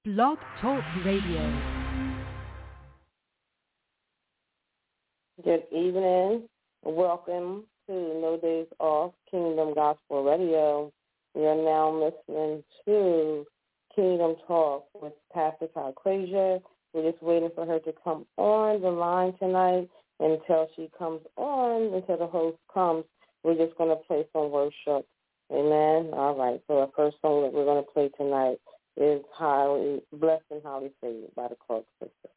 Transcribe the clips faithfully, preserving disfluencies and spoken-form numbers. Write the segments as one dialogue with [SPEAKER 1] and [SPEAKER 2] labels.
[SPEAKER 1] Blog Talk Radio.
[SPEAKER 2] Good evening. Welcome to No Days Off Kingdom Gospel Radio. You're now listening to Kingdom Talk with Pastor Todd Frazier. We're just waiting for her to come on the line tonight. Until she comes on, until the host comes, we're just going to play some worship. Amen. All right. So our first song that we're going to play tonight is Highly Blessed and Highly Favored by the Clark Sisters.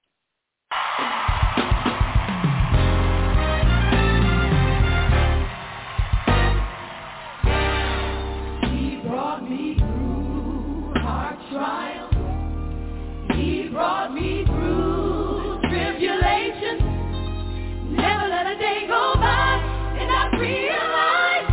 [SPEAKER 3] He brought me through hard trials. He brought me through tribulation. Never let a day go by and I realized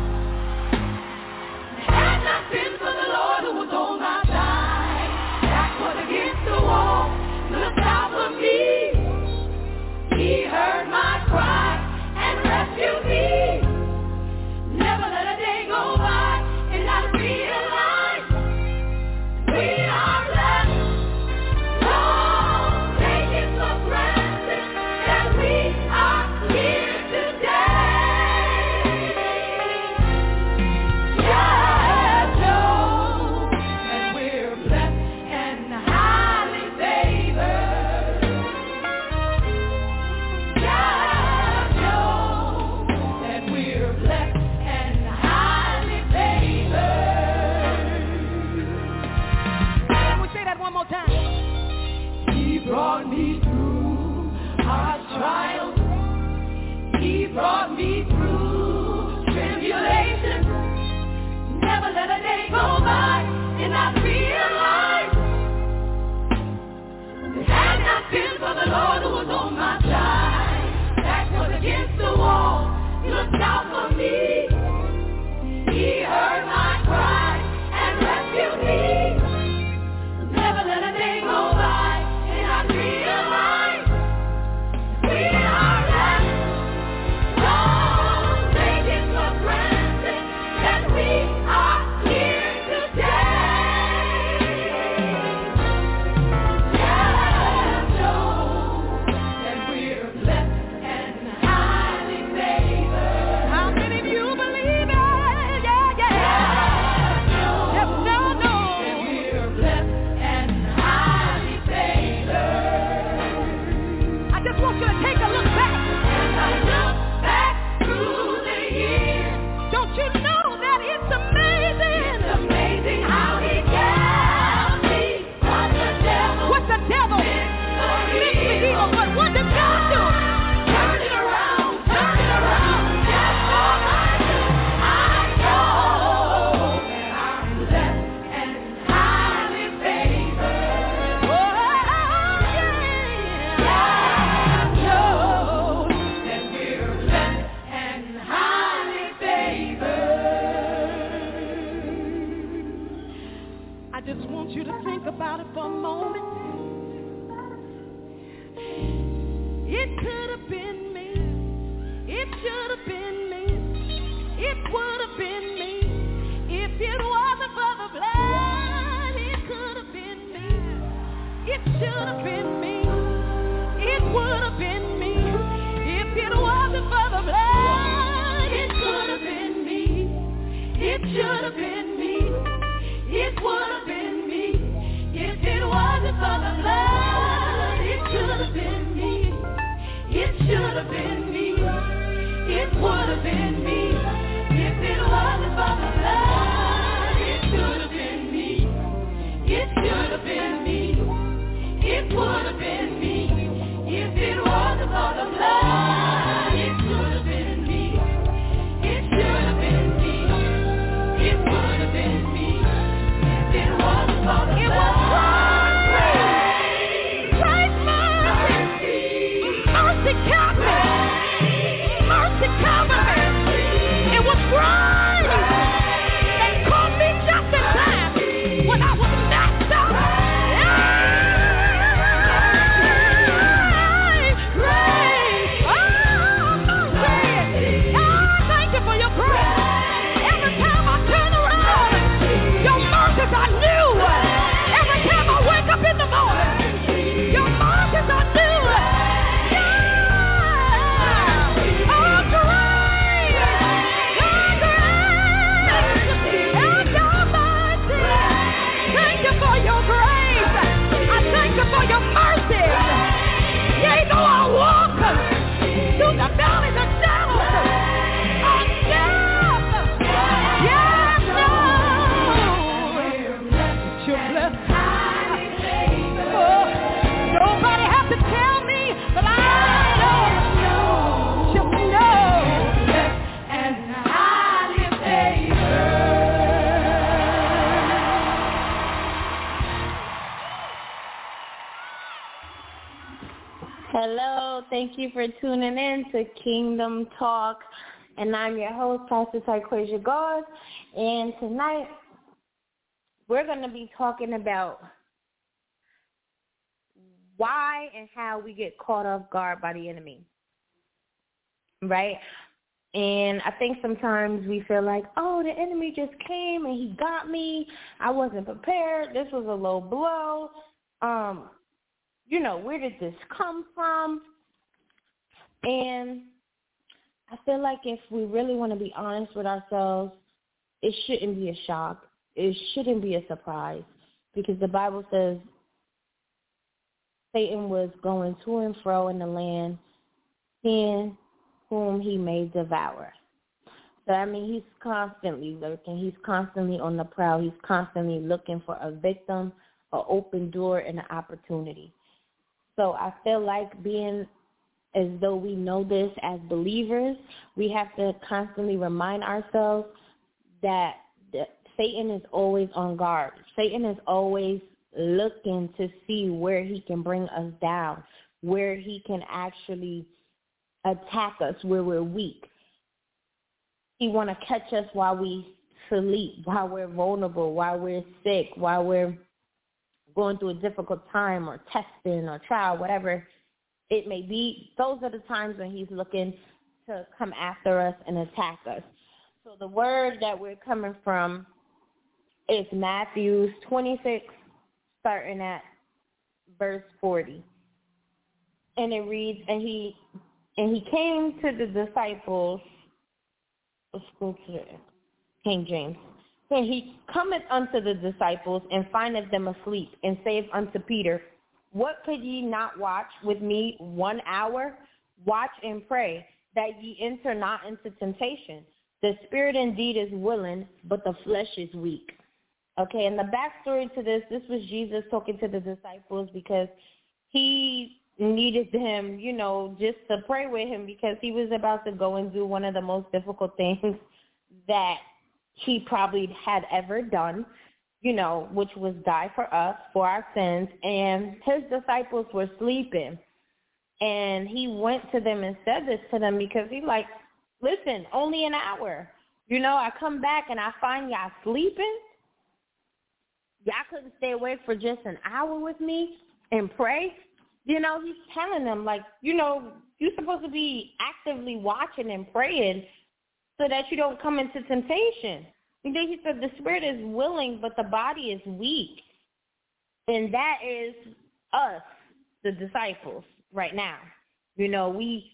[SPEAKER 3] it had not been for the Lord who was on my side. Back was against the wall, looked out for me. He heard my cry and rescued me. Never let a day go by and I realized we are blessed. Don't take it for granted that we are here today. Just know that we're blessed and highly favored. Just know that we're blessed and highly favored. Can we say that one more time? He brought me through hard trials. He brought me through tribulation. Never let a day go by and I realized it had not been for the Lord who was on my side. Back was against the wall, looked out for me. He heard my cry and rescued me. Never let a day go by and I realize we are blessed. Don't take it for granted that we are here today. Just know that we're blessed and highly favored. How many of you believe it? Yeah, yeah. Just know, know that we're blessed and highly favored. I just want you to take a look back. As I look back through the years, don't you know that it's amazing? It's amazing how he kept me. What the devil? What the devil? Meant for evil, but what did God do? Turn it around, turn it around. Just for my good. I know that I'm blessed and highly favored. Oh, yeah. I know that we're blessed and highly favored. I just want you to think about it for a moment. It could have been me. It should have been me. It would have been me. If it wasn't for the blood, it could have been me. It should have been me. It would have been me. If it wasn't for the blood, it could have been me. It should have been me. It would have been me. If it wasn't for the blood, it could have been me. It should have been me. It would have been me. If it wasn't for the blood, it could have been me. It should have been me. It would have been me. If it wasn't for the blood, it could have been me. It should have been me. It would have been me. If it wasn't for the blood. It was grace. Grace, mercy. Mercy covered me. Mercy covered me. It was grace. They called me just in time when I was messed up. Yeah. for your mercy. Yea, though I walk through the valley of shadows of death. Yes, Lord. You're blessed. Oh, nobody has to tell me, but I know. Just know. And highly favored.
[SPEAKER 4] Hello, thank you for tuning in to Kingdom Talk, and I'm your host, Pastor Tyquasia God, and tonight we're going to be talking about why and how we get caught off guard by the enemy, right? And I think sometimes we feel like, oh, the enemy just came and he got me. I wasn't prepared. This was a low blow. Um, you know, where did this come from? And I feel like if we really want to be honest with ourselves, it shouldn't be a shock. It shouldn't be a surprise, because the Bible says Satan was going to and fro in the land, seeing whom he may devour. So, I mean, he's constantly lurking. He's constantly on the prowl. He's constantly looking for a victim, an open door, and an opportunity. So I feel like being as though we know this as believers, we have to constantly remind ourselves that Satan is always on guard. Satan is always looking to see where he can bring us down, where he can actually attack us where we're weak. He want to catch us while we sleep, while we're vulnerable, while we're sick, while we're going through a difficult time or testing or trial, whatever it may be. Those are the times when he's looking to come after us and attack us. So the word that we're coming from is Matthew twenty-six, starting at verse forty. And it reads, and he and he came to the disciples, let's go to the King James. And he cometh unto the disciples, and findeth them asleep, and saith unto Peter, what could ye not watch with me one hour? Watch and pray, that ye enter not into temptation. The spirit indeed is willing, but the flesh is weak. Okay, and the backstory to this, this was Jesus talking to the disciples because he needed them, you know, just to pray with him, because he was about to go and do one of the most difficult things that he probably had ever done, you know, which was die for us, for our sins. And his disciples were sleeping. And he went to them and said this to them because he's like, listen, only an hour. You know, I come back and I find y'all sleeping. Y'all couldn't stay awake for just an hour with me and pray. You know, he's telling them, like, you know, you're supposed to be actively watching and praying so that you don't come into temptation. And then he said the spirit is willing, but the body is weak. And that is us, the disciples, right now. You know, we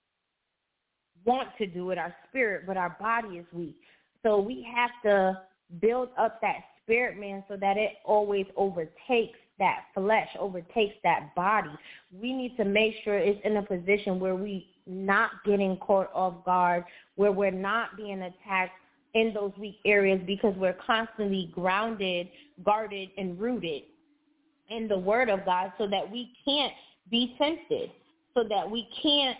[SPEAKER 4] want to do it, our spirit, but our body is weak. So we have to build up that spirit, man, so that it always overtakes that flesh, overtakes that body. We need to make sure it's in a position where we not getting caught off guard, where we're not being attacked in those weak areas, because we're constantly grounded, guarded, and rooted in the word of God, so that we can't be tempted, so that we can't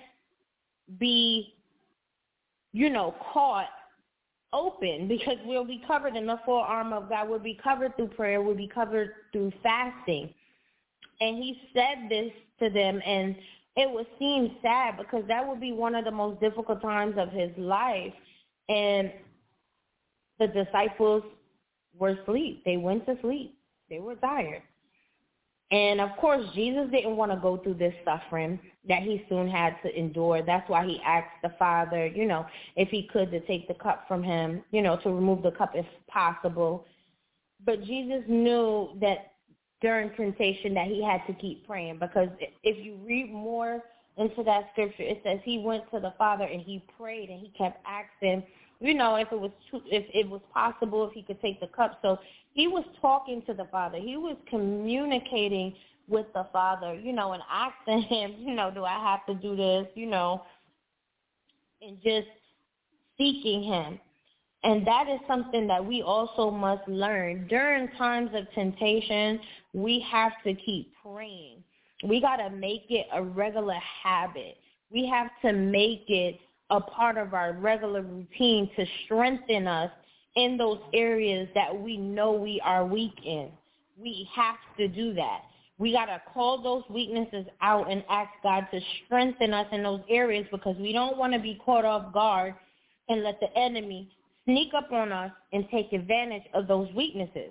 [SPEAKER 4] be, you know, caught open, because we'll be covered in the full armor of God. We'll be covered through prayer. We'll be covered through fasting. And he said this to them, and it would seem sad because that would be one of the most difficult times of his life. And the disciples were asleep. They went to sleep. They were tired. And, of course, Jesus didn't want to go through this suffering that he soon had to endure. That's why he asked the Father, you know, if he could, to take the cup from him, you know, to remove the cup if possible. But Jesus knew that during temptation that he had to keep praying, because if you read more into that scripture, it says he went to the Father and he prayed and he kept asking, you know, if it was if it was possible, if he could take the cup. So he was talking to the Father. He was communicating with the Father, you know, and asking him, you know, do I have to do this, you know, and just seeking him. And that is something that we also must learn. During times of temptation, we have to keep praying. We got to make it a regular habit. We have to make it a part of our regular routine to strengthen us in those areas that we know we are weak in. We have to do that. We got to call those weaknesses out and ask God to strengthen us in those areas, because we don't want to be caught off guard and let the enemy sneak up on us and take advantage of those weaknesses.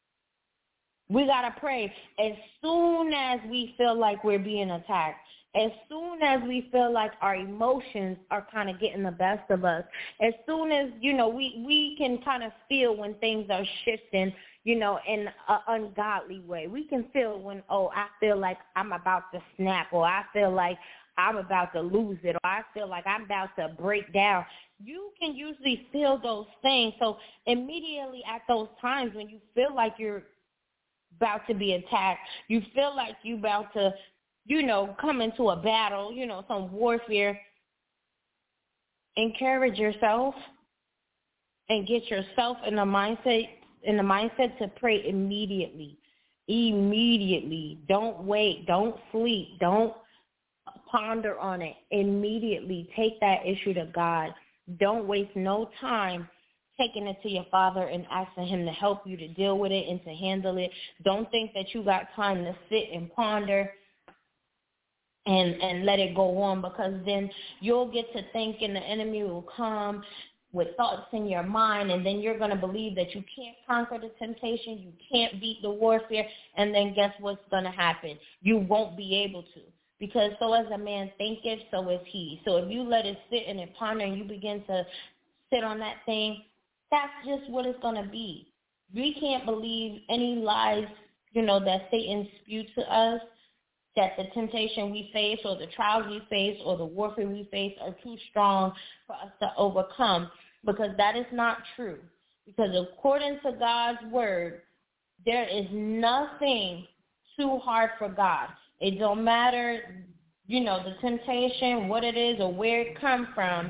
[SPEAKER 4] We got to pray as soon as we feel like we're being attacked, as soon as we feel like our emotions are kind of getting the best of us, as soon as, you know, we, we can kind of feel when things are shifting, you know, in an ungodly way. We can feel when, oh, I feel like I'm about to snap, or I feel like I'm about to lose it, or I feel like I'm about to break down. You can usually feel those things. So immediately at those times when you feel like you're about to be attacked, you feel like you're about to, you know, come into a battle, you know, some warfare, encourage yourself and get yourself in the mindset, in the mindset to pray immediately. Immediately. Don't wait. Don't sleep. Don't ponder on it. Immediately take that issue to God. Don't waste no time taking it to your Father and asking him to help you to deal with it and to handle it. Don't think that you got time to sit and ponder and, and let it go on, because then you'll get to thinking the enemy will come with thoughts in your mind, and then you're going to believe that you can't conquer the temptation, you can't beat the warfare, and then guess what's going to happen? You won't be able to. Because so as a man thinketh, so is he. So if you let it sit and it ponder and you begin to sit on that thing, that's just what it's going to be. We can't believe any lies, you know, that Satan spew to us, that the temptation we face or the trials we face or the warfare we face are too strong for us to overcome, because that is not true. Because according to God's word, there is nothing too hard for God. It don't matter, you know, the temptation, what it is, or where it comes from.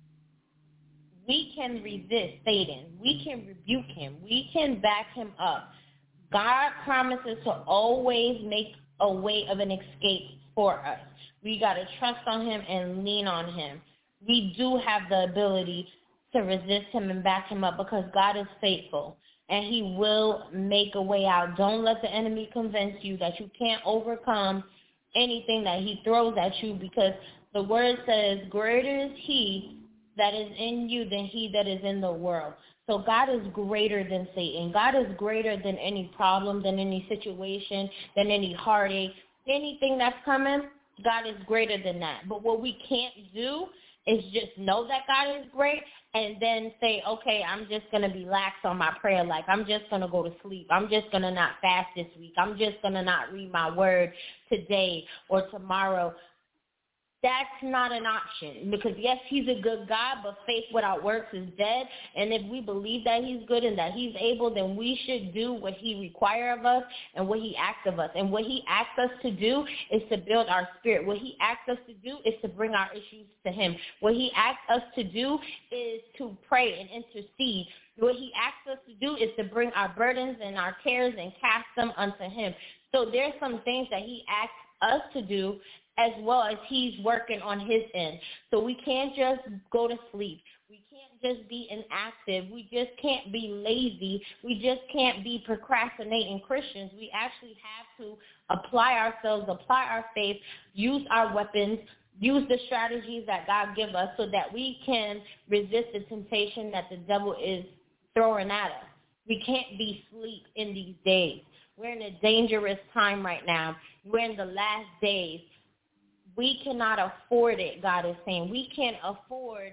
[SPEAKER 4] We can resist Satan. We can rebuke him. We can back him up. God promises to always make a way of an escape for us. We got to trust on him and lean on him. We do have the ability to resist him and back him up, because God is faithful. And he will make a way out. Don't let the enemy convince you that you can't overcome anything that he throws at you, because the word says, greater is he that is in you than he that is in the world. So God is greater than Satan. God is greater than any problem, than any situation, than any heartache. Anything that's coming, God is greater than that. But what we can't do is just know that God is great and then say, okay, I'm just going to be lax on my prayer life. I'm just going to go to sleep. I'm just going to not fast this week. I'm just going to not read my word today or tomorrow. That's not an option, because, yes, he's a good God, but faith without works is dead. And if we believe that he's good and that he's able, then we should do what he requires of us and what he asks of us. And what he asks us to do is to build our spirit. What he asks us to do is to bring our issues to him. What he asks us to do is to pray and intercede. What he asks us to do is to bring our burdens and our cares and cast them unto him. So there's some things that he asks us to do, as well as he's working on his end. So we can't just go to sleep. We can't just be inactive. We just can't be lazy. We just can't be procrastinating Christians. We actually have to apply ourselves, apply our faith, use our weapons, use the strategies that God gives us so that we can resist the temptation that the devil is throwing at us. We can't be asleep in these days. We're in a dangerous time right now. We're in the last days. We cannot afford it, God is saying. We can't afford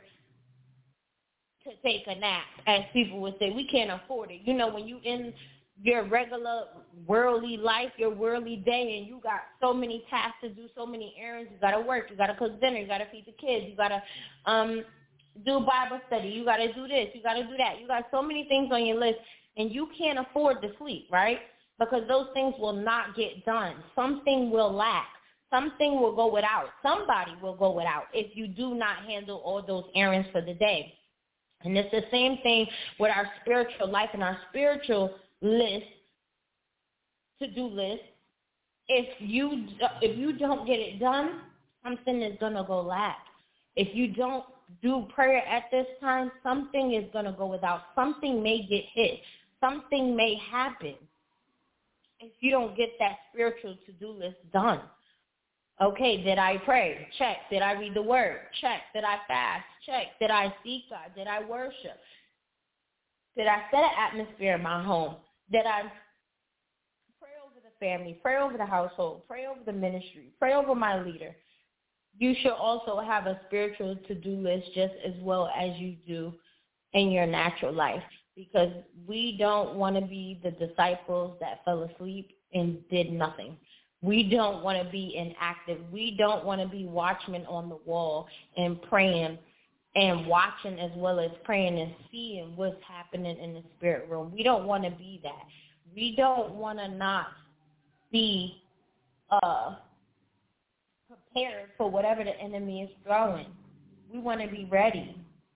[SPEAKER 4] to take a nap, as people would say. We can't afford it. You know, when you in your regular worldly life, your worldly day, and you got so many tasks to do, so many errands, you got to work, you got to cook dinner, you got to feed the kids, you got to um, do Bible study, you got to do this, you got to do that. You got so many things on your list, and you can't afford to sleep, right? because those things will not get done. Something will lack. Something will go without. Somebody will go without if you do not handle all those errands for the day. And it's the same thing with our spiritual life and our spiritual list, to-do list. If you if you don't get it done, something is going to go lack. If you don't do prayer at this time, something is going to go without. Something may get hit. Something may happen if you don't get that spiritual to-do list done. Okay, did I pray? Check. Did I read the word? Check. Did I fast? Check. Did I seek God? Did I worship? Did I set an atmosphere in my home? Did I pray over the family, pray over the household, pray over the ministry, pray over my leader? You should also have a spiritual to-do list just as well as you do in your natural life, because we don't want to be the disciples that fell asleep and did nothing. We don't want to be inactive. We don't want to be watchmen on the wall and praying and watching as well as praying and seeing what's happening in the spirit realm. We don't want to be that. We don't want to not be uh, prepared for whatever the enemy is throwing. We want to be ready.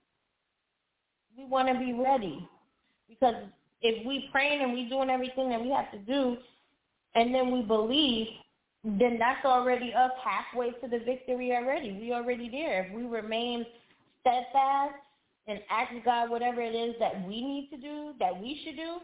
[SPEAKER 4] We want to be ready, because if we praying and we doing everything that we have to do, and then we believe, then that's already us halfway to the victory already. We already there. If we remain steadfast and ask God whatever it is that we need to do, that we should do,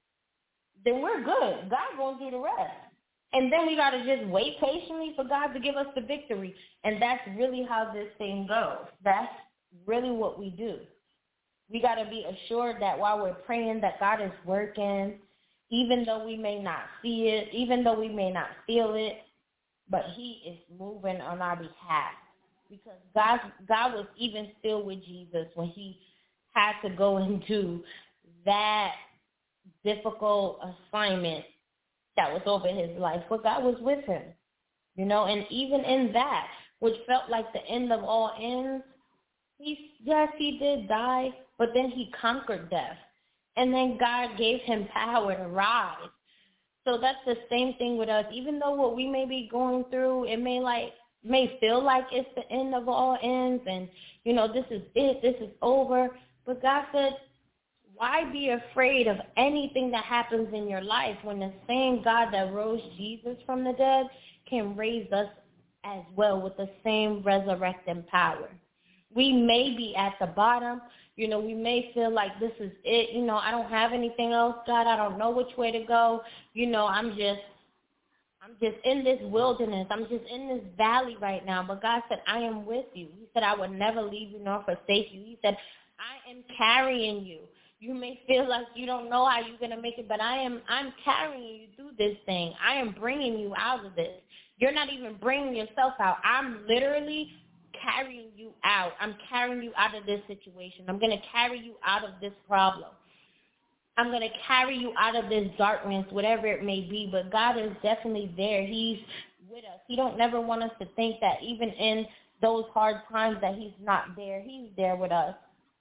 [SPEAKER 4] then we're good. God going to do the rest. And then we got to just wait patiently for God to give us the victory. And that's really how this thing goes. That's really what we do. We got to be assured that while we're praying that God is working, even though we may not see it, even though we may not feel it, but he is moving on our behalf. Because God, God was even still with Jesus when he had to go and do that difficult assignment that was over his life. But God was with him, you know, and even in that, which felt like the end of all ends, he, yes, he did die, but then he conquered death. And then God gave him power to rise. So that's the same thing with us. Even though what we may be going through, it may like may feel like it's the end of all ends, and you know this is it, this is over. But God said, why be afraid of anything that happens in your life when the same God that rose Jesus from the dead can raise us as well with the same resurrecting power? We may be at the bottom. You know, we may feel like this is it. You know, I don't have anything else, God. I don't know which way to go. You know, I'm just, I'm just in this wilderness. I'm just in this valley right now. But God said, I am with you. He said, I will never leave you nor forsake you. He said, I am carrying you. You may feel like you don't know how you're going to make it, but I am, I'm carrying you through this thing. I am bringing you out of this. You're not even bringing yourself out. I'm literally carrying you out. I'm carrying you out of this situation. I'm going to carry you out of this problem. I'm going to carry you out of this darkness, whatever it may be. But God is definitely there. He's with us. He don't never want us to think that even in those hard times that he's not there. He's there with us.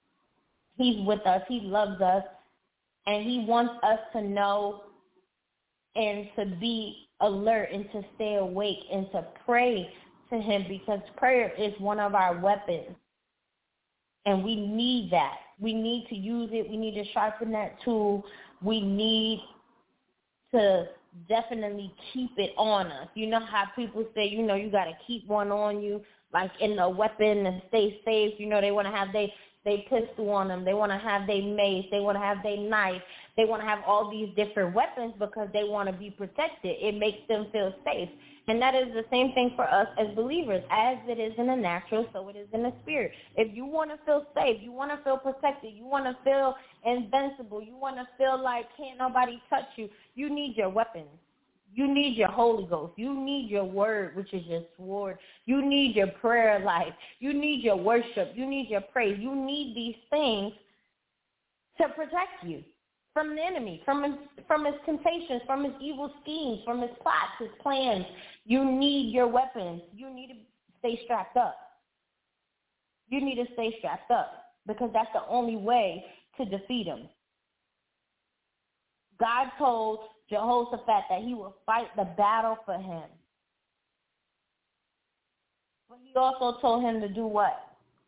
[SPEAKER 4] He's with us. He loves us. And he wants us to know and to be alert and to stay awake and to pray to him, because prayer is one of our weapons. And we need that. We need to use it. We need to sharpen that tool. We need to definitely keep it on us. You know how people say, you know, you got to keep one on you, like in a weapon and stay safe. You know, they want to have they, they pistol on them. They want to have their mace. They want to have their knife. They want to have all these different weapons because they want to be protected. It makes them feel safe. And that is the same thing for us as believers. As it is in the natural, so it is in the spirit. If you want to feel safe, you want to feel protected, you want to feel invincible, you want to feel like can't nobody touch you, you need your weapons. You need your Holy Ghost. You need your word, which is your sword. You need your prayer life. You need your worship. You need your praise. You need these things to protect you from the enemy, from his, from his temptations, from his evil schemes, from his plots, his plans. You need your weapons. You need to stay strapped up. You need to stay strapped up because that's the only way to defeat him. God told Jehoshaphat that he would fight the battle for him. But he also told him to do what?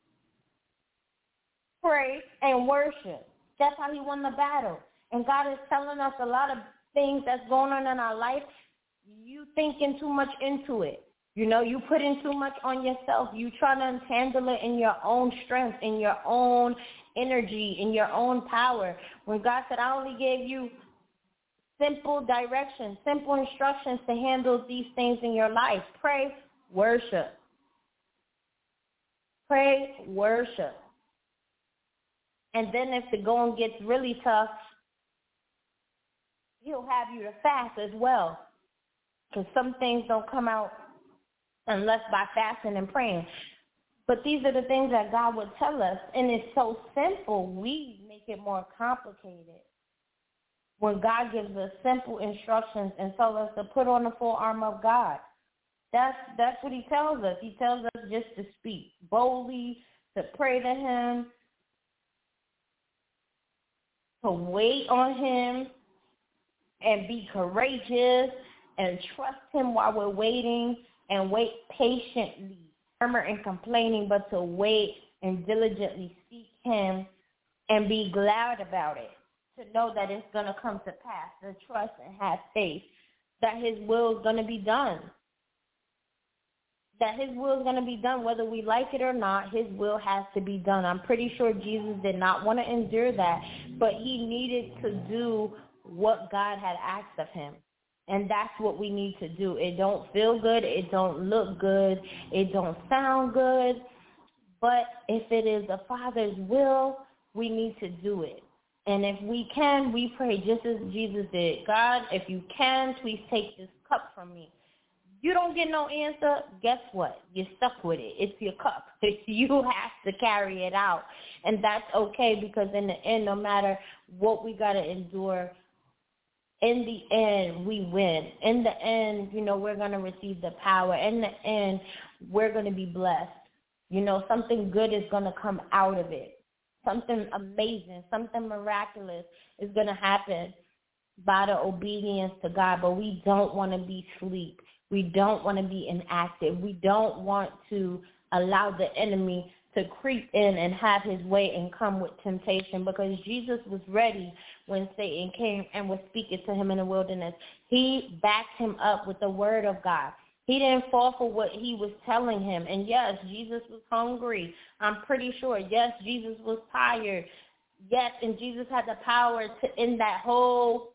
[SPEAKER 4] Pray and worship. That's how he won the battle. And God is telling us a lot of things that's going on in our life. You thinking too much into it. You know, you putting too much on yourself. You trying to handle it in your own strength, in your own energy, in your own power. When God said, I only gave you simple directions, simple instructions to handle these things in your life. Pray, worship. Pray, worship. And then if the going gets really tough, he'll have you to fast as well. Because some things don't come out unless by fasting and praying. But these are the things that God would tell us. And it's so simple. We make it more complicated. When God gives us simple instructions and tells us to put on the full armor of God. That's that's what he tells us. He tells us just to speak boldly, to pray to him, to wait on him, and be courageous, and trust him while we're waiting, and wait patiently, murmur and complaining, but to wait and diligently seek him and be glad about it, to know that it's going to come to pass, to trust and have faith that his will is going to be done. That his will is going to be done, whether we like it or not. His will has to be done. I'm pretty sure Jesus did not want to endure that, but he needed to do what God had asked of him. And that's what we need to do. It don't feel good. It don't look good. It don't sound good. But if it is the Father's will, we need to do it. And if we can, we pray just as Jesus did. God, if you can, please take this cup from me. You don't get no answer, guess what? You're stuck with it. It's your cup. You have to carry it out. And that's okay, because in the end, no matter what we got to endure, in the end, we win. In the end, you know, we're going to receive the power. In the end, we're going to be blessed. You know, something good is going to come out of it. Something amazing, something miraculous is going to happen by the obedience to God. But we don't want to be asleep. We don't want to be inactive. We don't want to allow the enemy to creep in and have his way and come with temptation, because Jesus was ready when Satan came and was speaking to him in the wilderness. He backed him up with the word of God. He didn't fall for what he was telling him. And yes, Jesus was hungry. I'm pretty sure. Yes, Jesus was tired. Yes, and Jesus had the power to end that whole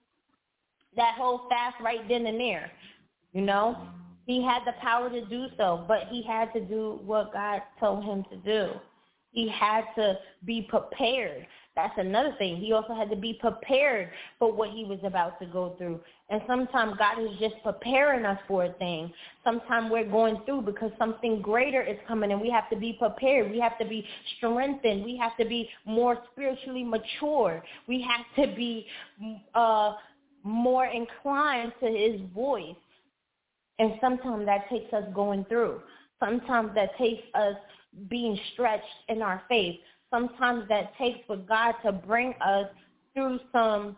[SPEAKER 4] that whole fast right then and there. You know, he had the power to do so, but he had to do what God told him to do. He had to be prepared. That's another thing. He also had to be prepared for what he was about to go through. And sometimes God is just preparing us for a thing. Sometimes we're going through because something greater is coming, and we have to be prepared. We have to be strengthened. We have to be more spiritually mature. We have to be uh, more inclined to his voice. And sometimes that takes us going through. Sometimes that takes us being stretched in our faith. Sometimes that takes for God to bring us through some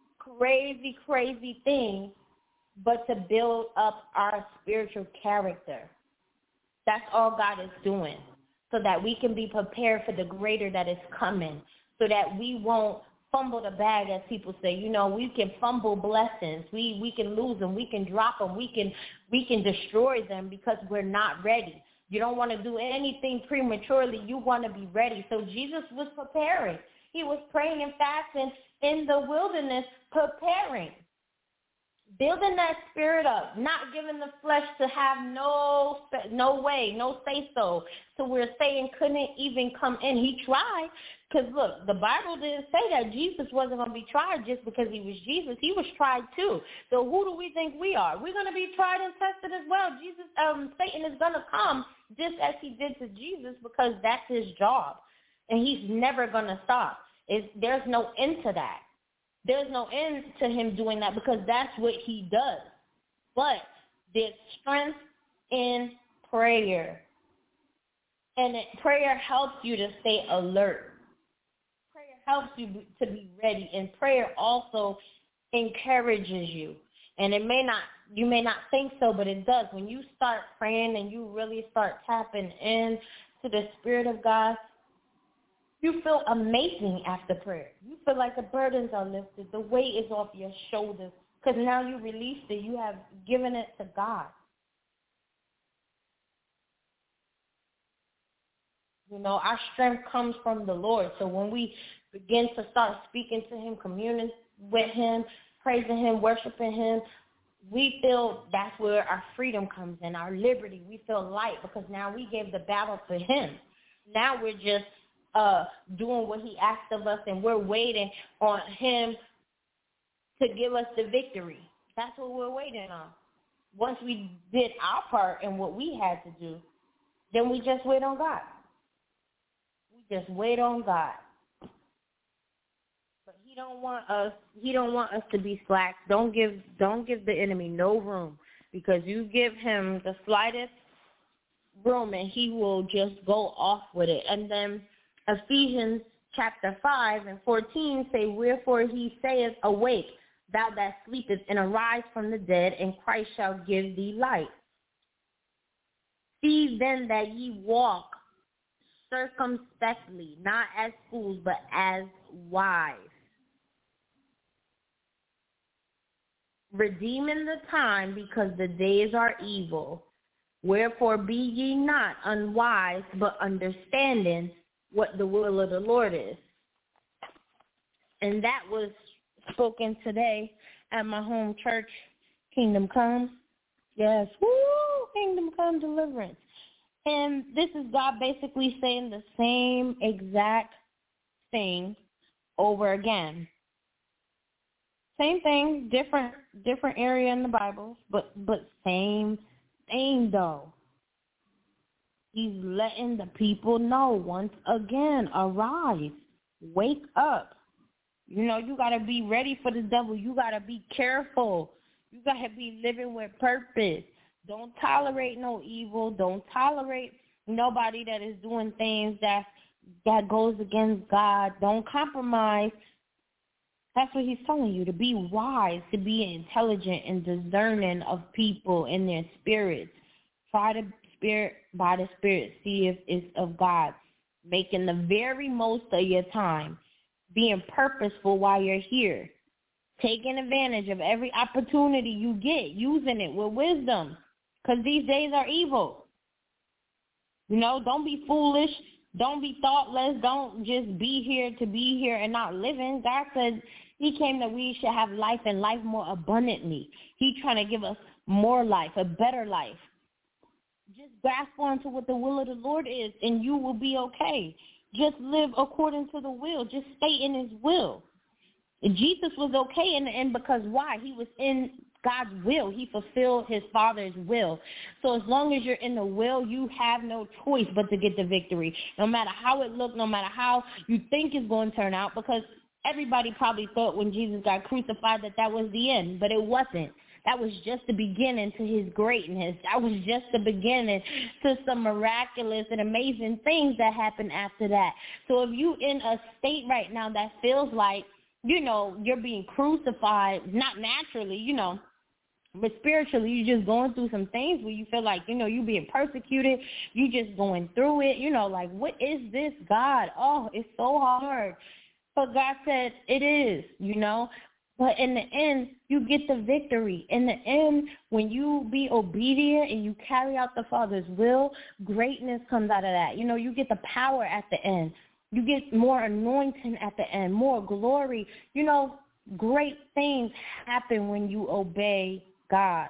[SPEAKER 4] crazy, crazy things, but to build up our spiritual character. That's all God is doing, so that we can be prepared for the greater that is coming, so that we won't fumble the bag, as people say. You know, we can fumble blessings. We we can lose them. We can drop them. We can we can destroy them because we're not ready. You don't want to do anything prematurely. You want to be ready. So Jesus was preparing. He was praying and fasting in the wilderness, preparing, building that spirit up, not giving the flesh to have no no way, no say-so. So where Satan couldn't even come in. He tried, because, look, the Bible didn't say that Jesus wasn't going to be tried just because he was Jesus. He was tried, too. So who do we think we are? We're going to be tried and tested as well. Jesus, um, Satan is going to come just as he did to Jesus, because that's his job. And he's never going to stop. It's, there's no end to that. There's no end to him doing that, because that's what he does. But there's strength in prayer. And it, prayer helps you to stay alert. Prayer helps you to be ready. And prayer also encourages you. And it may not, you may not think so, but it does. When you start praying and you really start tapping in to the Spirit of God, you feel amazing after prayer. You feel like the burdens are lifted. The weight is off your shoulders because now you released it. You have given it to God. You know, our strength comes from the Lord. So when we begin to start speaking to him, communing with him, praising him, worshiping him, we feel that's where our freedom comes in, our liberty. We feel light because now we gave the battle to him. Now we're just uh, doing what he asked of us, and we're waiting on him to give us the victory. That's what we're waiting on. Once we did our part and what we had to do, then we just wait on God. We just wait on God. But he don't want us, he don't want us to be slack. Don't give don't give the enemy no room, because you give him the slightest room and he will just go off with it. And then Ephesians chapter five and fourteen say, wherefore he saith, awake, thou that sleepest, and arise from the dead, and Christ shall give thee light. See then that ye walk circumspectly, not as fools, but as wise, redeeming the time, because the days are evil. Wherefore be ye not unwise, but understanding what the will of the Lord is. And that was spoken today at my home church, Kingdom Come. Yes, woo, Kingdom Come Deliverance. And this is God basically saying the same exact thing over again. Same thing, different different area in the Bible, but but same thing though. He's letting the people know once again, arise, wake up. You know, you got to be ready for the devil. You got to be careful. You got to be living with purpose. Don't tolerate no evil. Don't tolerate nobody that is doing things that that goes against God. Don't compromise. That's what he's telling you, to be wise, to be intelligent and discerning of people and their spirits. Try to spirit by the Spirit, see if it's of God. Making the very most of your time. Being purposeful while you're here. Taking advantage of every opportunity you get. Using it with wisdom. Because these days are evil. You know, don't be foolish. Don't be thoughtless. Don't just be here to be here and not living. God said he came that we should have life and life more abundantly. He's trying to give us more life, a better life. Just grasp onto what the will of the Lord is, and you will be okay. Just live according to the will. Just stay in his will. And Jesus was okay in the end because why? He was in God's will. He fulfilled his Father's will. So as long as you're in the will, you have no choice but to get the victory. No matter how it looked, no matter how you think it's going to turn out, because everybody probably thought when Jesus got crucified that that was the end, but it wasn't. That was just the beginning to his greatness. That was just the beginning to some miraculous and amazing things that happened after that. So if you in a state right now that feels like, you know, you're being crucified, not naturally, you know, but spiritually, you're just going through some things where you feel like, you know, you're being persecuted. You just going through it. You know, like, what is this, God? Oh, it's so hard. But God said it is, you know. But in the end, you get the victory. In the end, when you be obedient and you carry out the Father's will, greatness comes out of that. You know, you get the power at the end. You get more anointing at the end, more glory. You know, great things happen when you obey God.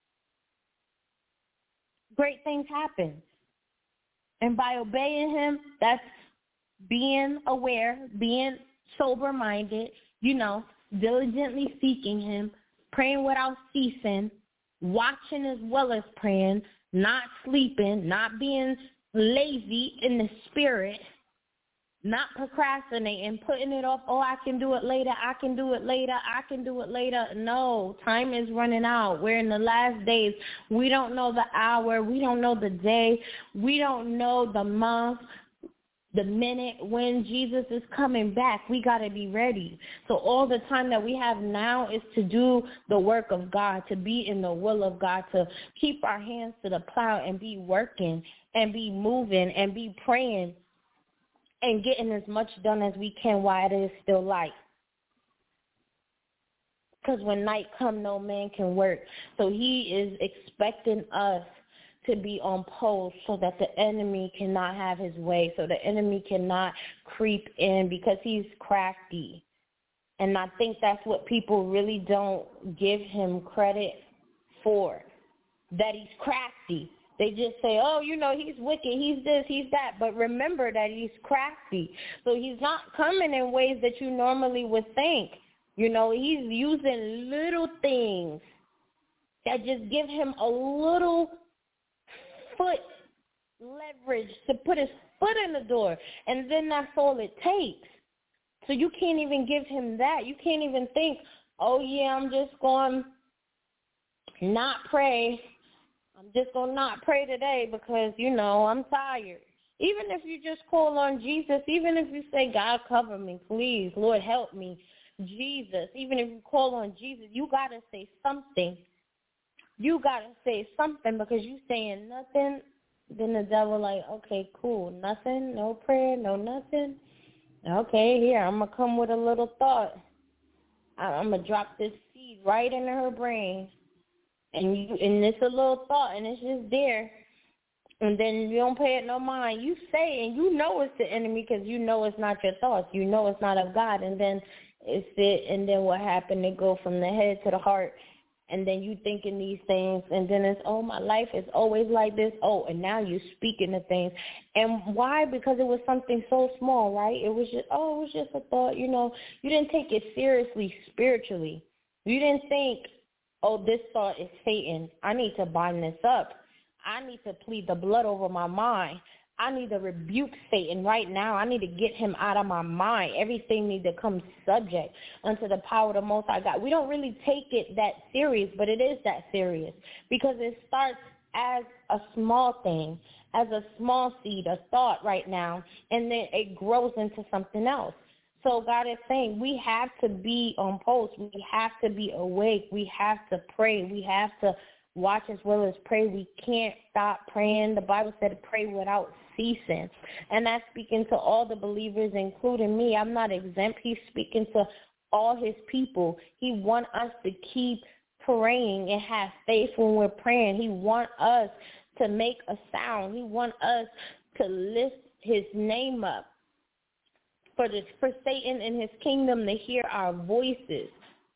[SPEAKER 4] Great things happen. And by obeying him, that's being aware, being sober-minded, you know, diligently seeking him, praying without ceasing, watching as well as praying, not sleeping, not being lazy in the spirit, not procrastinating, putting it off, oh, I can do it later, I can do it later, I can do it later. No, time is running out. We're in the last days. We don't know the hour. We don't know the day. We don't know the month. the minute when Jesus is coming back, we got to be ready. So all the time that we have now is to do the work of God, to be in the will of God, to keep our hands to the plow and be working and be moving and be praying and getting as much done as we can while it is still light. Because when night come, no man can work. So he is expecting us to be on post so that the enemy cannot have his way, so the enemy cannot creep in because he's crafty. And I think that's what people really don't give him credit for, that he's crafty. They just say, oh, you know, he's wicked, he's this, he's that. But remember that he's crafty. So he's not coming in ways that you normally would think. You know, he's using little things that just give him a little foot leverage to put his foot in the door, and then that's all it takes. So you can't even give him that. You can't even think, oh yeah, I'm just going to not pray. I'm just going to not pray today because, you know, I'm tired. Even if you just call on Jesus, even if you say, God, cover me, please, Lord, help me, Jesus, even if you call on Jesus, you got to say something. You got to say something, because you saying nothing, then the devil like, okay, cool, nothing, no prayer, no nothing. Okay, here, I'm going to come with a little thought. I'm going to drop this seed right into her brain, and you, and it's a little thought, and it's just there, and then you don't pay it no mind. You say, and you know it's the enemy because you know it's not your thoughts. You know it's not of God, and then it's it, and then what happened? It go from the head to the heart. And then you thinking these things, and then it's, oh, my life is always like this. Oh, and now you're speaking to things. And why? Because it was something so small, right? It was just, oh, it was just a thought. You know, you didn't take it seriously spiritually. You didn't think, oh, this thought is Satan. I need to bind this up. I need to plead the blood over my mind. I need to rebuke Satan right now. I need to get him out of my mind. Everything needs to come subject unto the power of the Most High God. We don't really take it that serious, but it is that serious, because it starts as a small thing, as a small seed, a thought right now, and then it grows into something else. So God is saying we have to be on post. We have to be awake. We have to pray. We have to watch as well as pray. We can't stop praying. The Bible said to pray without ceasing. And that's speaking to all the believers, including me. I'm not exempt. He's speaking to all his people. He wants us to keep praying and have faith when we're praying. He wants us to make a sound. He wants us to lift his name up, for this, for Satan and his kingdom to hear our voices.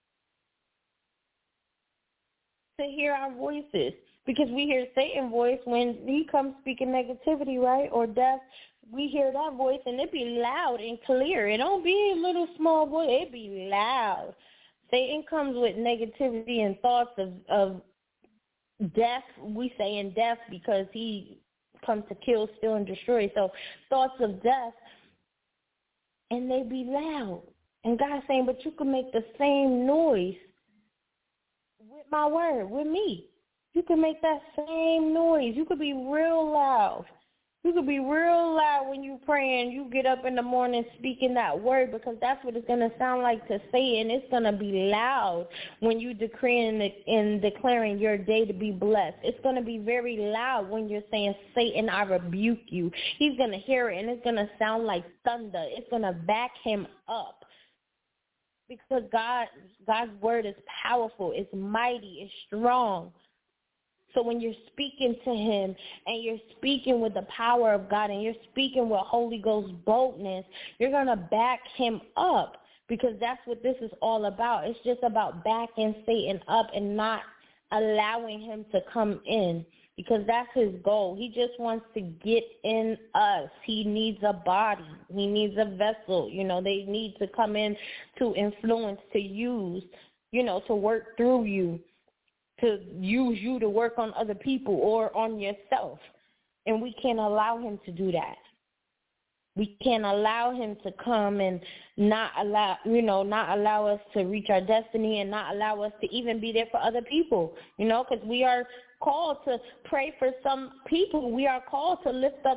[SPEAKER 4] To hear our voices, because we hear Satan's voice when he comes speaking negativity, right, or death. We hear that voice, and it be loud and clear. It don't be a little small voice. It be loud. Satan comes with negativity and thoughts of, of death. We say in death because he comes to kill, steal, and destroy. So thoughts of death, and they be loud. And God's saying, but you can make the same noise with my word, with me. You can make that same noise. You could be real loud. You could be real loud when you praying. You get up in the morning speaking that word, because that's what it's going to sound like to Satan. It's going to be loud when you decreeing and declaring your day to be blessed. It's going to be very loud when you're saying, Satan, I rebuke you. He's going to hear it, and it's going to sound like thunder. It's going to back him up. Because God, God's word is powerful, it's mighty, it's strong. So when you're speaking to him and you're speaking with the power of God and you're speaking with Holy Ghost boldness, you're going to back him up, because that's what this is all about. It's just about backing Satan up and not allowing him to come in, because that's his goal. He just wants to get in us. He needs a body. He needs a vessel. You know, they need to come in to influence, to use, you know, to work through you, to use you to work on other people or on yourself. And we can't allow him to do that. We can't allow him to come and not allow, you know, not allow us to reach our destiny, and not allow us to even be there for other people, you know, because we are called to pray for some people. We are called to lift up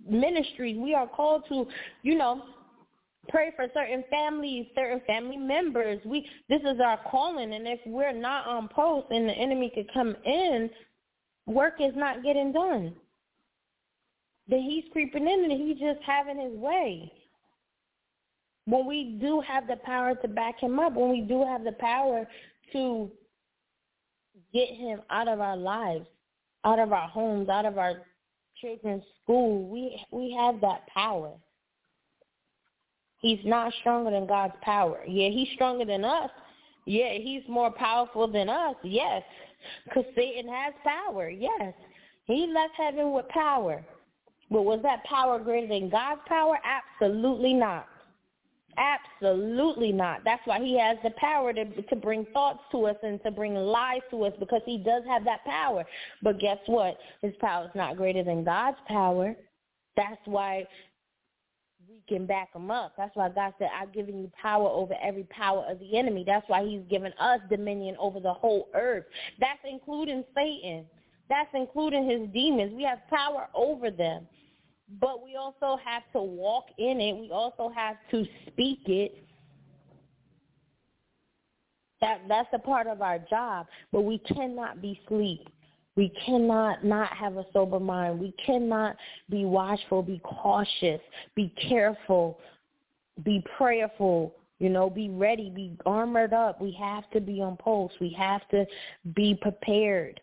[SPEAKER 4] ministries. We are called to, you know, pray for certain families, certain family members. We this is our calling, and if we're not on post and the enemy could come in, work is not getting done. Then he's creeping in and he's just having his way. When we do have the power to back him up, when we do have the power to get him out of our lives, out of our homes, out of our children's school, we we have that power. He's not stronger than God's power. Yeah, he's stronger than us. Yeah, he's more powerful than us. Yes, because Satan has power. Yes, he left heaven with power. But was that power greater than God's power? Absolutely not. Absolutely not. That's why he has the power to to bring thoughts to us and to bring lies to us, because he does have that power. But guess what? His power is not greater than God's power. That's why we can back him up. That's why God said, I've given you power over every power of the enemy. That's why he's given us dominion over the whole earth. That's including Satan. That's including his demons. We have power over them. But we also have to walk in it. We also have to speak it. That That's a part of our job. But we cannot be asleep. We cannot not have a sober mind. We cannot be watchful, be cautious, be careful, be prayerful, you know, be ready, be armored up. We have to be on post. We have to be prepared.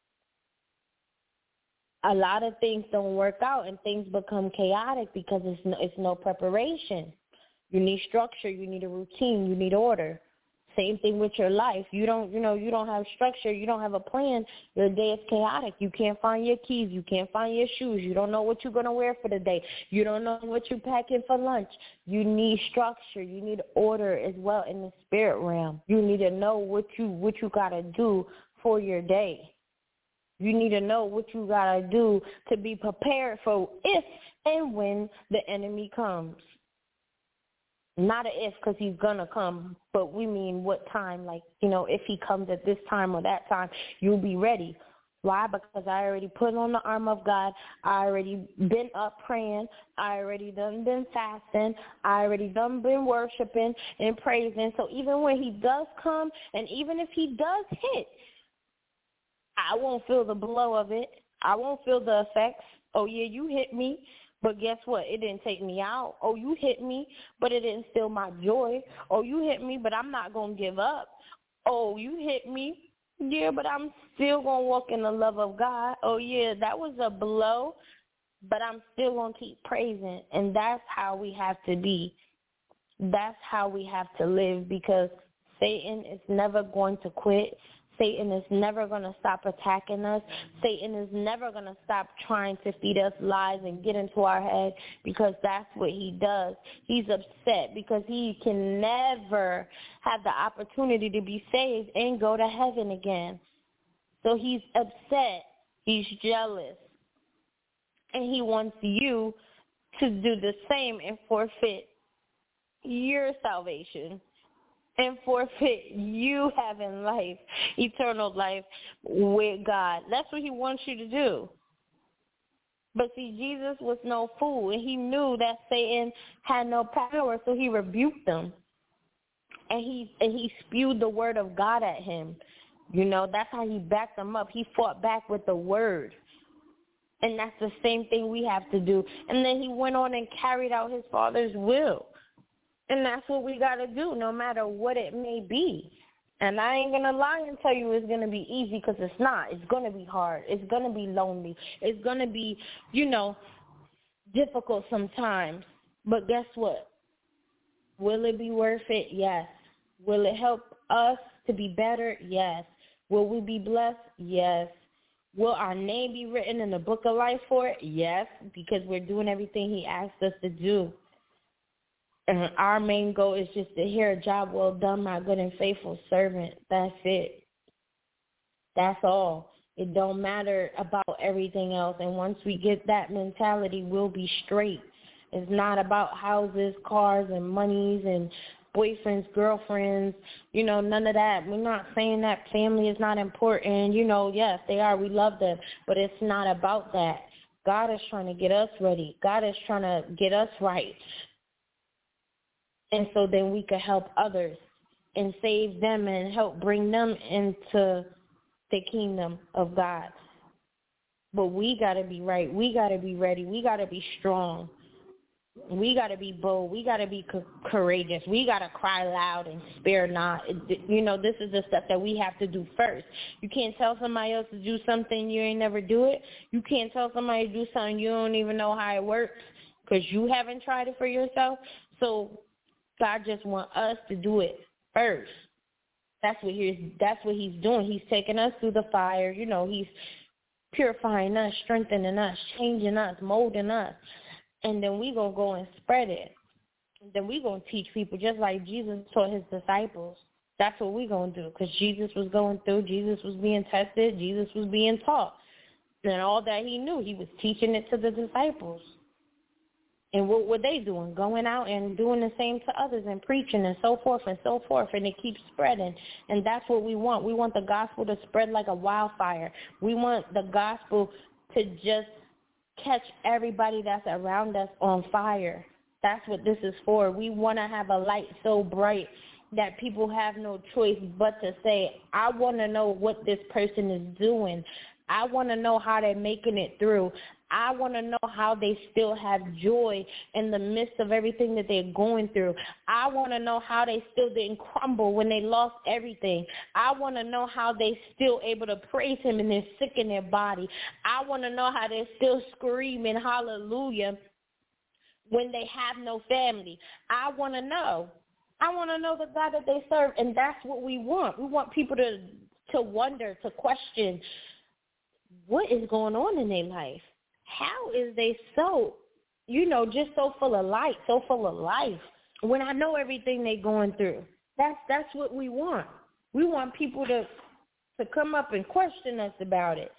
[SPEAKER 4] A lot of things don't work out and things become chaotic because it's no, it's no preparation. You need structure. You need a routine. You need order. Same thing with your life. You don't, you know, you don't have structure. You don't have a plan. Your day is chaotic. You can't find your keys. You can't find your shoes. You don't know what you're going to wear for the day. You don't know what you're packing for lunch. You need structure. You need order as well in the spirit realm. You need to know what you what you got to do for your day. You need to know what you got to do to be prepared for if and when the enemy comes. Not a if, because he's going to come, but we mean what time. Like, you know, if he comes at this time or that time, you'll be ready. Why? Because I already put on the armor of God. I already been up praying. I already done been fasting. I already done been worshiping and praising. So even when he does come, and even if he does hit, I won't feel the blow of it. I won't feel the effects. Oh, yeah, you hit me. But guess what? It didn't take me out. Oh, you hit me, but it didn't steal my joy. Oh, you hit me, but I'm not going to give up. Oh, you hit me. Yeah, but I'm still going to walk in the love of God. Oh, yeah, that was a blow, but I'm still going to keep praising. And that's how we have to be. That's how we have to live, because Satan is never going to quit. Satan is never going to stop attacking us. Satan is never going to stop trying to feed us lies and get into our head, because that's what he does. He's upset because he can never have the opportunity to be saved and go to heaven again. So he's upset. He's jealous. And he wants you to do the same and forfeit your salvation. And forfeit you having life, eternal life with God. That's what he wants you to do. But see, Jesus was no fool, and he knew that Satan had no power, so he rebuked them. And he and he spewed the word of God at him. You know, that's how he backed them up. He fought back with the word. And that's the same thing we have to do. And then he went on and carried out his Father's will. And that's what we got to do, no matter what it may be. And I ain't going to lie and tell you it's going to be easy, because it's not. It's going to be hard. It's going to be lonely. It's going to be, you know, difficult sometimes. But guess what? Will it be worth it? Yes. Will it help us to be better? Yes. Will we be blessed? Yes. Will our name be written in the book of life for it? Yes, because we're doing everything he asked us to do. And our main goal is just to hear a job well done, my good and faithful servant. That's it. That's all. It don't matter about everything else. And once we get that mentality, we'll be straight. It's not about houses, cars, and monies, and boyfriends, girlfriends, you know, none of that. We're not saying that family is not important. You know, yes, they are. We love them. But it's not about that. God is trying to get us ready. God is trying to get us right. And so then we could help others and save them and help bring them into the kingdom of God. But we got to be right. We got to be ready. We got to be strong. We got to be bold. We got to be co- courageous. We got to cry loud and spare not. You know, this is the stuff that we have to do first. You can't tell somebody else to do something you ain't never do it. You can't tell somebody to do something you don't even know how it works because you haven't tried it for yourself. So God just wants us to do it first. That's what he's, that's what he's doing. He's taking us through the fire. You know, he's purifying us, strengthening us, changing us, molding us. And then we going to go and spread it. And then we going to teach people just like Jesus taught his disciples. That's what we going to do because Jesus was going through. Jesus was being tested. Jesus was being taught. And all that he knew, he was teaching it to the disciples. And what were they doing? Going out and doing the same to others and preaching and so forth and so forth. And it keeps spreading. And that's what we want. We want the gospel to spread like a wildfire. We want the gospel to just catch everybody that's around us on fire. That's what this is for. We want to have a light so bright that people have no choice but to say, I want to know what this person is doing. I want to know how they're making it through. I want to know how they still have joy in the midst of everything that they're going through. I want to know how they still didn't crumble when they lost everything. I want to know how they still able to praise him and they're sick in their body. I want to know how they're still screaming hallelujah when they have no family. I want to know. I want to know the God that they serve, and that's what we want. We want people to, to wonder, to question what is going on in their life. How is they so, you know, just so full of light, so full of life, when I know everything they're going through? That's that's what we want. We want people to to come up and question us about it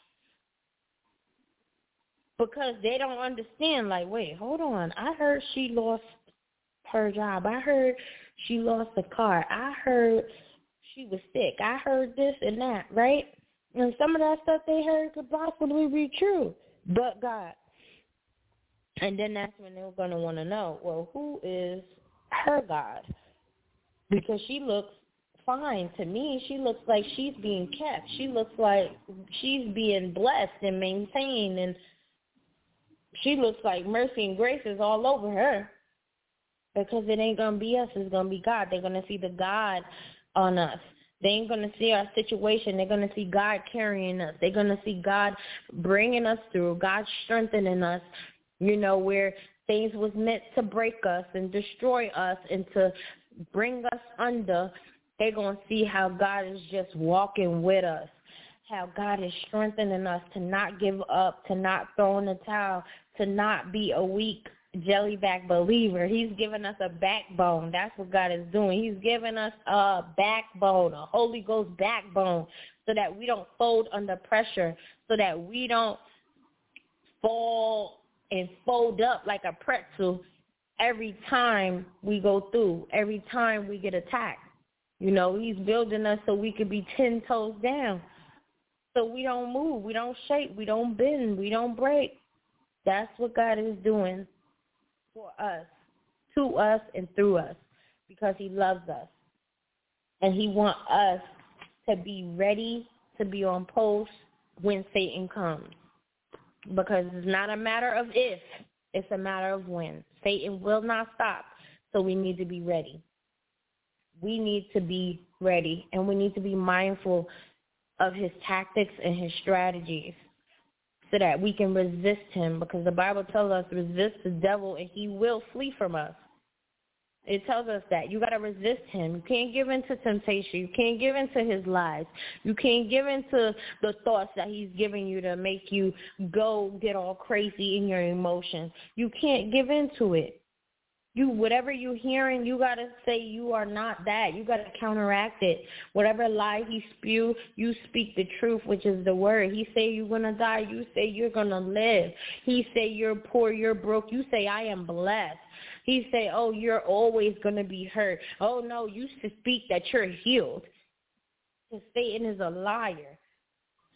[SPEAKER 4] because they don't understand, like, wait, hold on. I heard she lost her job. I heard she lost a car. I heard she was sick. I heard this and that, right? And some of that stuff they heard could possibly be true. But God. And then that's when they're going to want to know, well, who is her God? Because she looks fine to me. She looks like she's being kept. She looks like she's being blessed and maintained. And she looks like mercy and grace is all over her. Because it ain't going to be us. It's going to be God. They're going to see the God on us. They ain't going to see our situation. They're going to see God carrying us. They're going to see God bringing us through, God strengthening us, you know, where things was meant to break us and destroy us and to bring us under. They're going to see how God is just walking with us, how God is strengthening us to not give up, to not throw in the towel, to not be a weak jellyback believer. He's given us a backbone. That's what God is doing. He's given us a backbone, a Holy Ghost backbone, so that we don't fold under pressure, so that we don't fall and fold up like a pretzel every time we go through, every time we get attacked. You know, he's building us so we could be ten toes down, so we don't move, we don't shake, we don't bend, we don't break. That's what God is doing for us, to us, and through us, because he loves us. And he wants us to be ready to be on post when Satan comes. Because it's not a matter of if, it's a matter of when. Satan will not stop, so we need to be ready. We need to be ready, and we need to be mindful of his tactics and his strategies, so that we can resist him, because the Bible tells us resist the devil and he will flee from us. It tells us that. You got to resist him. You can't give in to temptation. You can't give in to his lies. You can't give in to the thoughts that he's giving you to make you go get all crazy in your emotions. You can't give in to it. You, whatever you're hearing, you got to say you are not that. You got to counteract it. Whatever lie he spew, you speak the truth, which is the word. He say you're going to die. You say you're going to live. He say you're poor, you're broke. You say I am blessed. He say, oh, you're always going to be hurt. Oh, no, you speak that you're healed. Because Satan is a liar.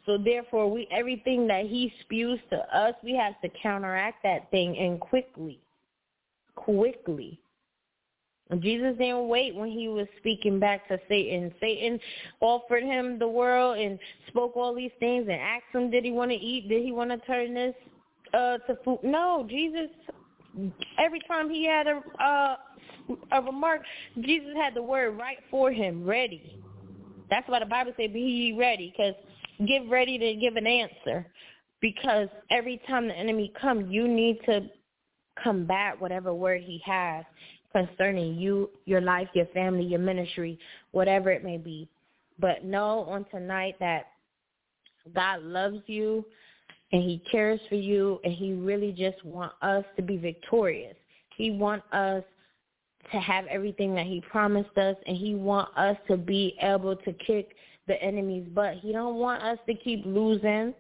[SPEAKER 4] So therefore, we everything that he spews to us, we have to counteract that thing, and quickly, quickly. Jesus didn't wait when he was speaking back to Satan. Satan offered him the world and spoke all these things and asked him, did he want to eat? Did he want to turn this uh, to food? No, Jesus, every time he had a, uh, a remark, Jesus had the word right for him, ready. That's why the Bible says, be ye ready, because get ready to give an answer. Because every time the enemy comes, you need to combat whatever word he has concerning you, your life, your family, your ministry, whatever it may be. But know on tonight that God loves you and he cares for you, and he really just wants us to be victorious. He wants us to have everything that he promised us, and he wants us to be able to kick the enemy's butt. He don't want us to keep losing.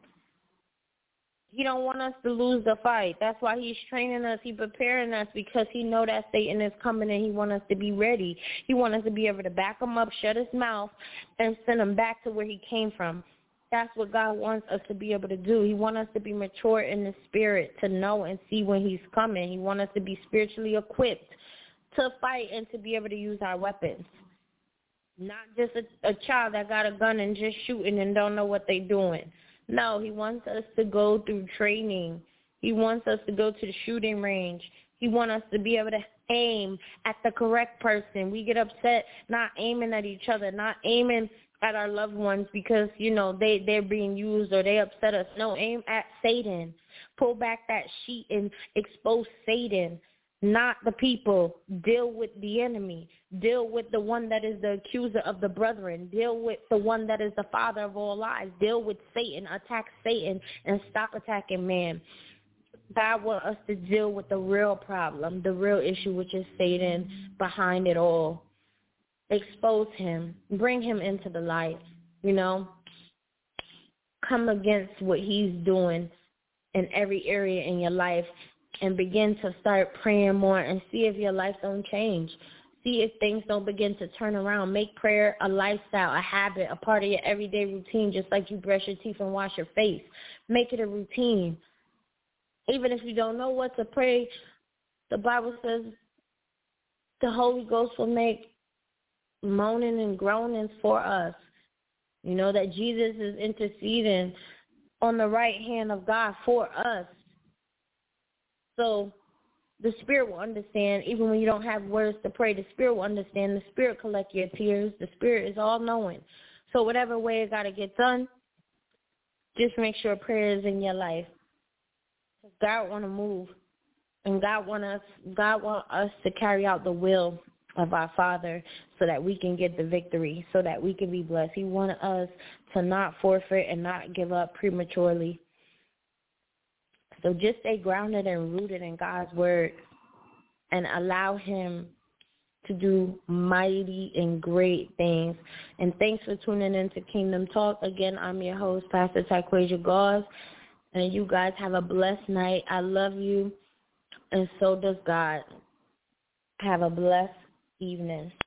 [SPEAKER 4] He don't want us to lose the fight. That's why he's training us. He's preparing us, because he know that Satan is coming, and he want us to be ready. He want us to be able to back him up, shut his mouth, and send him back to where he came from. That's what God wants us to be able to do. He wants us to be mature in the spirit, to know and see when he's coming. He wants us to be spiritually equipped to fight and to be able to use our weapons. Not just a, a child that got a gun and just shooting and don't know what they're doing. No, he wants us to go through training. He wants us to go to the shooting range. He wants us to be able to aim at the correct person. We get upset not aiming at each other, not aiming at our loved ones because, you know, they, they're being used or they upset us. No, aim at Satan. Pull back that sheet and expose Satan, not the people. Deal with the enemy. Deal with the one that is the accuser of the brethren. Deal with the one that is the father of all lies. Deal with Satan. Attack Satan and stop attacking man. God wants us to deal with the real problem, the real issue, which is Satan behind it all. Expose him. Bring him into the light, you know. Come against what he's doing in every area in your life, and begin to start praying more and see if your life don't change. See if things don't begin to turn around. Make prayer a lifestyle, a habit, a part of your everyday routine, just like you brush your teeth and wash your face. Make it a routine. Even if you don't know what to pray, the Bible says the Holy Ghost will make moaning and groanings for us. You know, that Jesus is interceding on the right hand of God for us. So the Spirit will understand, even when you don't have words to pray, the Spirit will understand. The Spirit collect your tears. The Spirit is all-knowing. So whatever way it got to get done, just make sure prayer is in your life. God want to move, and God want us, God want us to carry out the will of our Father so that we can get the victory, so that we can be blessed. He wants us to not forfeit and not give up prematurely. So just stay grounded and rooted in God's word and allow him to do mighty and great things. And thanks for tuning in to Kingdom Talk. Again, I'm your host, Pastor Taquasia Gauze. And you guys have a blessed night. I love you, and so does God. Have a blessed evening.